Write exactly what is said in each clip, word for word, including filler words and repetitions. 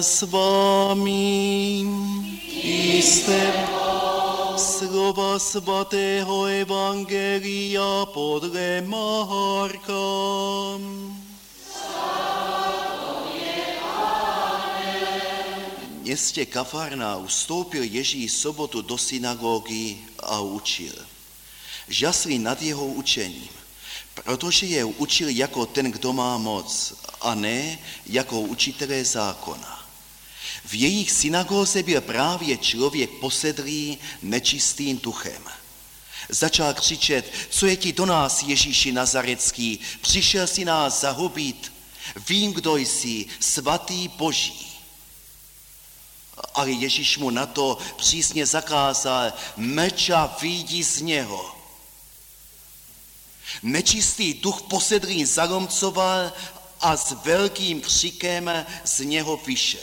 s vámi. Jste slova svatého evangelia podle Marka. V městě Kafarnaum vstoupil Ježíš sobotu do synagogy a učil. Žasli nad jeho učením, protože je učil jako ten, kdo má moc, a ne jako učitelé zákona. V jejich synagóze byl právě člověk posedlý nečistým duchem. Začal křičet: co je ti do nás, Ježíši Nazarecký, přišel si nás zahubit, vím, kdo jsi, svatý Boží. Ale Ježíš mu na to přísně zakázal: mlč a vyjdi z něho. Nečistý duch posedlý zalomcoval a s velkým křikem z něho vyšel.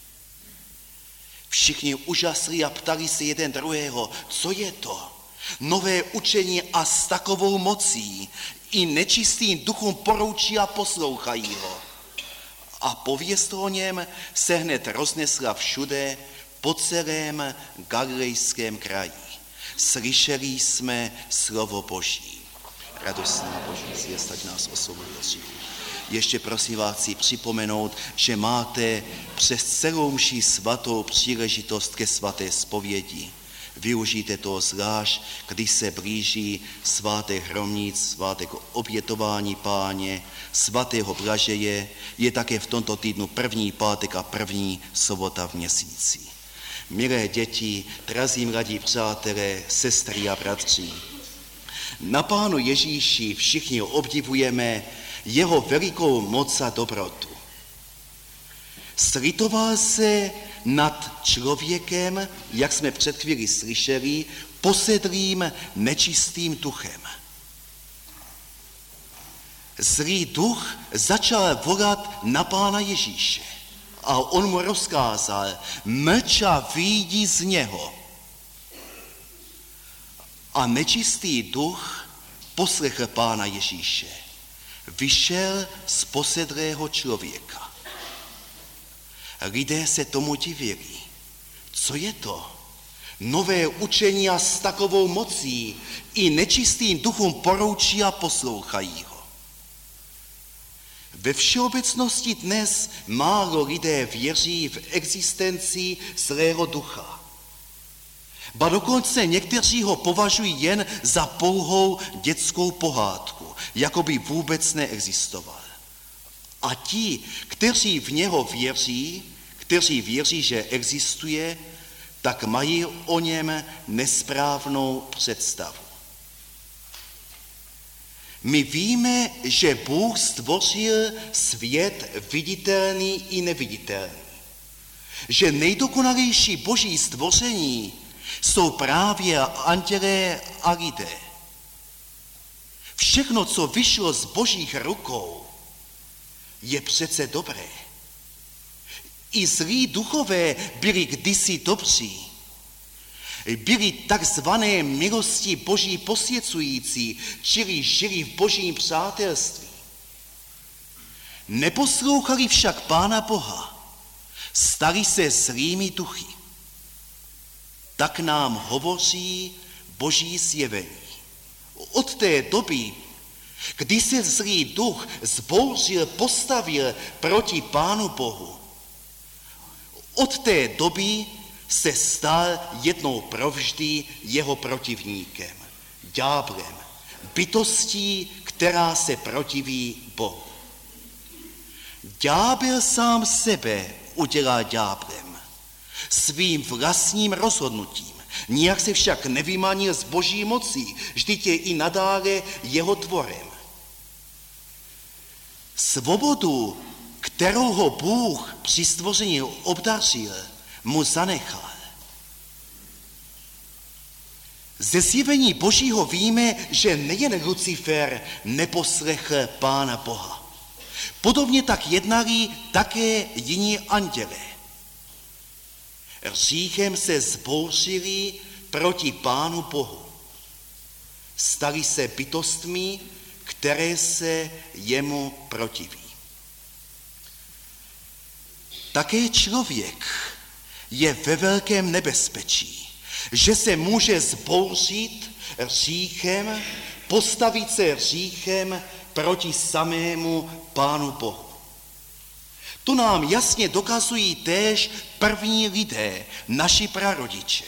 Všichni užasli a ptali se jeden druhého: co je to? Nové učení a s takovou mocí. I nečistým duchům poroučí a poslouchají ho. A pověst o něm se hned roznesla všude po celém galilejském kraji. Slyšeli jsme slovo Boží. Radostná Boží zvěst, ať nás osvobodí od hříchu. Ještě prosím vás chci připomenout, že máte přes celou mši svatou příležitost ke svaté zpovědi. Využijte to zvlášť, když se blíží svátek hromnic, svátek obětování Páně, svatého Blažeje, je také v tomto týdnu první pátek a první sobota v měsíci. Milé děti, drazí mladí přátelé, sestry a bratři, na Pánu Ježíši všichni obdivujeme jeho velikou moc a dobrotu. Slitoval se nad člověkem, jak jsme před chvíli slyšeli, posedlým nečistým duchem. Zlý duch začal volat na Pána Ježíše a on mu rozkázal: mlč a vyjdi z něho. A nečistý duch poslechl Pána Ježíše. Vyšel z posedlého člověka. Lidé se tomu divili. Co je to? Nové učení a s takovou mocí. I nečistým duchům poroučí a poslouchají ho. Ve všeobecnosti dnes málo lidé věří v existenci zlého ducha. Ba dokonce někteří ho považují jen za pouhou dětskou pohádku, jako by vůbec neexistoval. A ti, kteří v něho věří, kteří věří, že existuje, tak mají o něm nesprávnou představu. My víme, že Bůh stvořil svět viditelný i neviditelný. Že nejdokonalejší boží stvoření jsou právě andělé a lidé. Všechno, co vyšlo z božích rukou, je přece dobré. I zlí duchové byli kdysi dobří. Byli takzvané milosti boží posvěcující, čili žili v božím přátelství. Neposlouchali však Pána Boha, stali se zlými duchy. Tak nám hovoří boží zjevení. Od té doby, kdy se zlý duch zbouřil, postavil proti Pánu Bohu, od té doby se stal jednou provždy jeho protivníkem, ďáblem, bytostí, která se protiví Bohu. Ďábel sám sebe udělal ďáblem, svým vlastním rozhodnutím. Nijak se však nevymanil z boží moci, vždyť je i nadále jeho tvorem. Svobodu, kterou ho Bůh při stvoření obdařil, mu zanechal. Ze zjevení Božího víme, že nejen Lucifer neposlechl Pána Boha. Podobně tak jednali také jiní andělé. Hříchem se zbouřili proti Pánu Bohu. Stali se bytostmi, které se jemu protiví. Také člověk je ve velkém nebezpečí, že se může zbouřit hříchem, postavit se hříchem proti samému Pánu Bohu. To nám jasně dokazují též první lidé, naši prarodiče.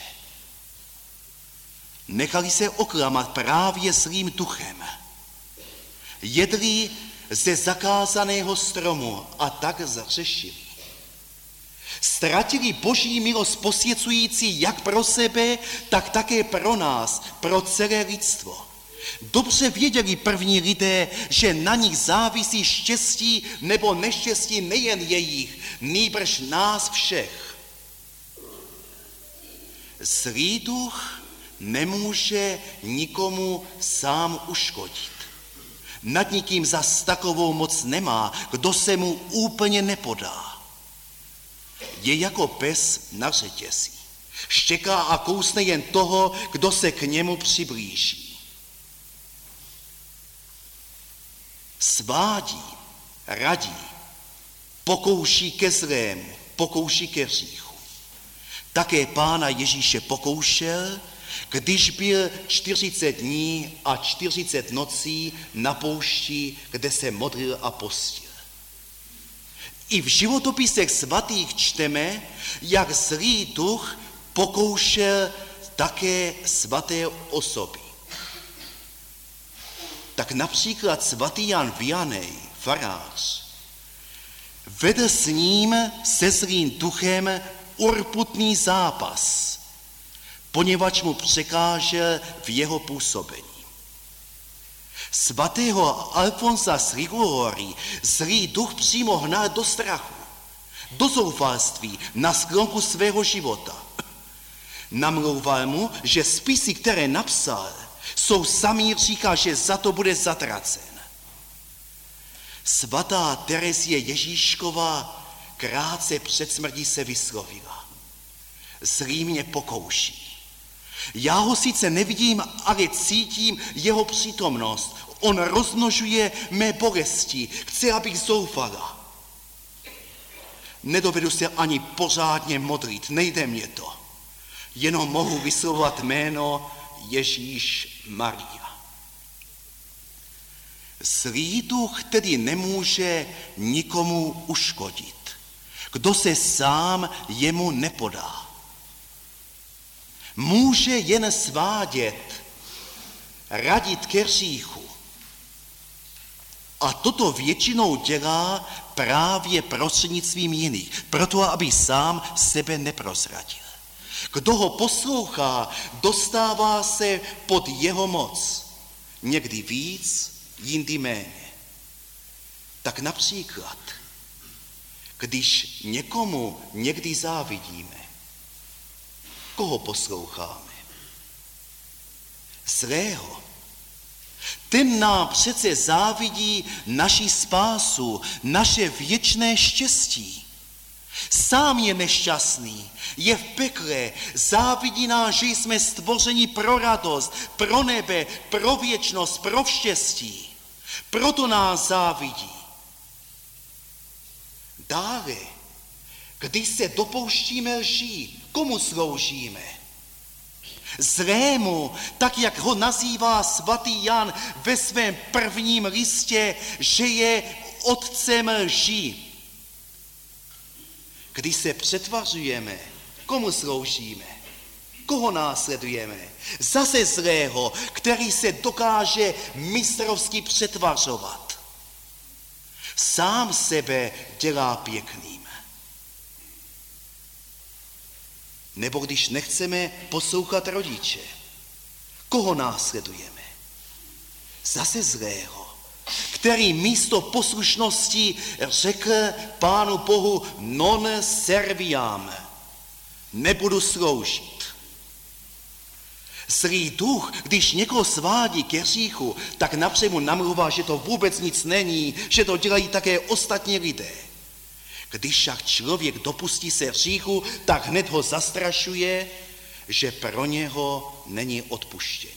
Nechali se oklamat právě zlým duchem. Jedli ze zakázaného stromu a tak zhřešili. Ztratili Boží milost posvěcující jak pro sebe, tak také pro nás, pro celé lidstvo. Dobře věděli první lidé, že na nich závisí štěstí nebo neštěstí nejen jejich, nýbrž nás všech. Zlý duch nemůže nikomu sám uškodit. Nad nikým zas takovou moc nemá, kdo se mu úplně nepodá. Je jako pes na řetězi. Štěká a kousne jen toho, kdo se k němu přiblíží. Svádí, radí, pokouší ke zlému, pokouší ke hříchu. Také Pána Ježíše pokoušel, když byl čtyřicet dní a čtyřicet nocí na poušti, kde se modlil a postil. I v životopisech svatých čteme, jak zlý duch pokoušel také svaté osoby. Tak například svatý Jan Vianney, farář, vedl s ním se zlým duchem urputný zápas, poněvadž mu překážel v jeho působení. Svatého Alfonsa z Liguory zlý duch přímo hnal do strachu, do zoufalství na sklonku svého života. Namlouval mu, že spisy, které napsal, jsou samý, říká, že za to bude zatracen. Svatá Terezie Ježíšková krátce před smrtí se vyslovila. Zlý mě pokouší. Já ho sice nevidím, ale cítím jeho přítomnost. On rozmnožuje mé bolesti, chce, abych zoufala. Nedovedu se ani pořádně modlit, nejde mě to. Jenom mohu vyslovovat jméno Ježíš Maria. Zlý duch tedy nemůže nikomu uškodit, kdo se sám jemu nepodá. Může jen svádět, radit ke hříchu. A toto většinou dělá právě prostřednictvím jiných, proto aby sám sebe neprozradil. Kdo ho poslouchá, dostává se pod jeho moc. Někdy víc, jindy méně. Tak například, když někomu někdy závidíme, koho posloucháme? Zlého. Ten nám přece závidí naši spásu, naše věčné štěstí. Sám je nešťastný, je v pekle, závidí nám, že jsme stvořeni pro radost, pro nebe, pro věčnost, pro štěstí. Proto nás závidí. Dále, když se dopouštíme lží, komu sloužíme? Zlému, tak jak ho nazývá svatý Jan ve svém prvním listě, že je otcem lží. Když se přetvařujeme, komu sloužíme? Koho následujeme? Zase zlého, který se dokáže mistrovsky přetvařovat. Sám sebe dělá pěkným. Nebo když nechceme poslouchat rodiče, koho následujeme? Zase zlého, který místo poslušnosti řekl Pánu Bohu non serviam, nebudu sloužit. Zlý duch, když někoho svádí ke hříchu, tak napřed mu namluvá, že to vůbec nic není, že to dělají také ostatní lidé. Když však člověk dopustí se hříchu, tak hned ho zastrašuje, že pro něho není odpuštění.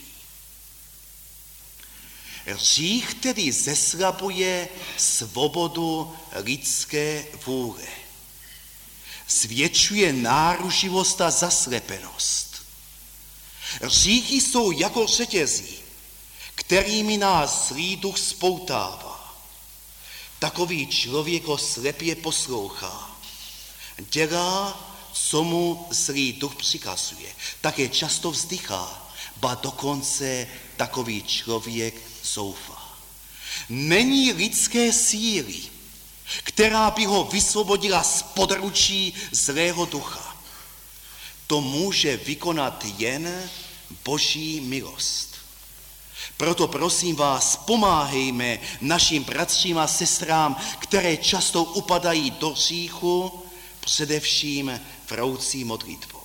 Hřích tedy zeslabuje svobodu lidské vůle. Zvětšuje náruživost a zaslepenost. Hříchy jsou jako řetězy, kterými nás zlý duch spoutává. Takový člověk ho slepě poslouchá. Dělá, co mu zlý duch přikazuje. Také často vzdychá, ba dokonce takový člověk zoufá. Není lidské síly, která by ho vysvobodila z područí zlého ducha. To může vykonat jen Boží milost. Proto prosím vás, pomáhejme našim bratřím a sestrám, které často upadají do hříchu, především vroucí modlitbou.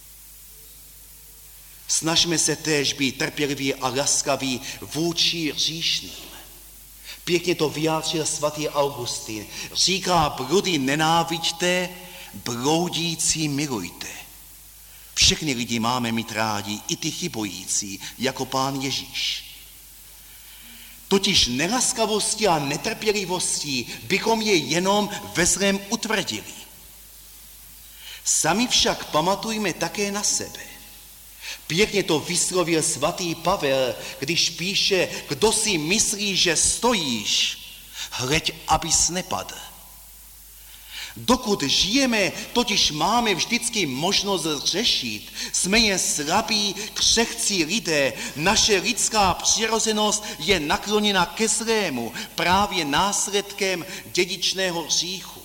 Snažme se též být trpěliví a laskaví vůči hříšným. Pěkně to vyjádřil svatý Augustin. Říká, bludy nenáviďte, bloudící milujte. Všechny lidi máme mít rádi, i ty chybující, jako Pán Ježíš. Totiž nelaskavostí a netrpělivostí bychom je jenom ve zlém utvrdili. Sami však pamatujme také na sebe. Pěkně to vyslovil svatý Pavel, když píše, kdo si myslí, že stojíš, hleď, abys nepadl. Dokud žijeme, totiž máme vždycky možnost řešit. Jsme jen slabí, křehcí lidé. Naše lidská přirozenost je nakloněna ke zlému, právě následkem dědičného hříchu.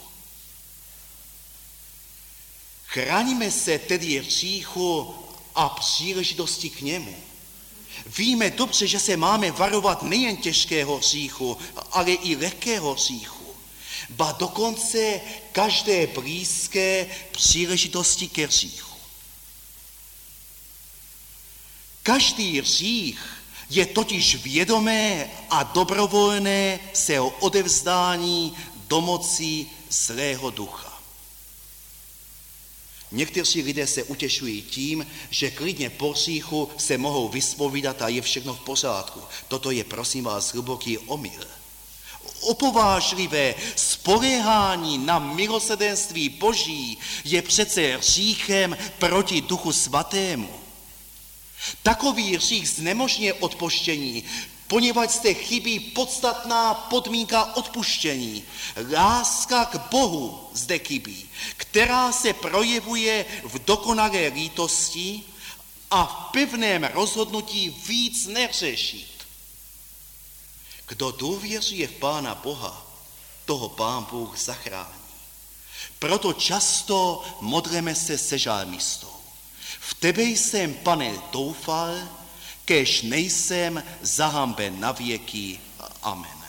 Chráníme se tedy hříchu a příležitosti k němu. Víme dobře, že se máme varovat nejen těžkého hříchu, ale i lehkého hříchu. Ba dokonce každé blízké příležitosti ke hříchu. Každý hřích je totiž vědomé a dobrovolné se o odevzdání do moci zlého ducha. Někteří lidé se utěšují tím, že klidně po hříchu se mohou vyspovídat a je všechno v pořádku. Toto je, prosím vás, hluboký omyl. Opovážlivé spoléhání na milosrdenství Boží je přece hříchem proti Duchu Svatému. Takový hřích znemožňuje odpuštění, poněvadž zde chybí podstatná podmínka odpuštění. Láska k Bohu zde chybí, která se projevuje v dokonalé lítosti a v pevném rozhodnutí víc neřešit. Kdo důvěřuje v Pána Boha, toho Pán Bůh zachrání. Proto často modleme se se žalmistou. V tebe jsem, Pane, doufal, kéž nejsem zahamben na věky. Amen.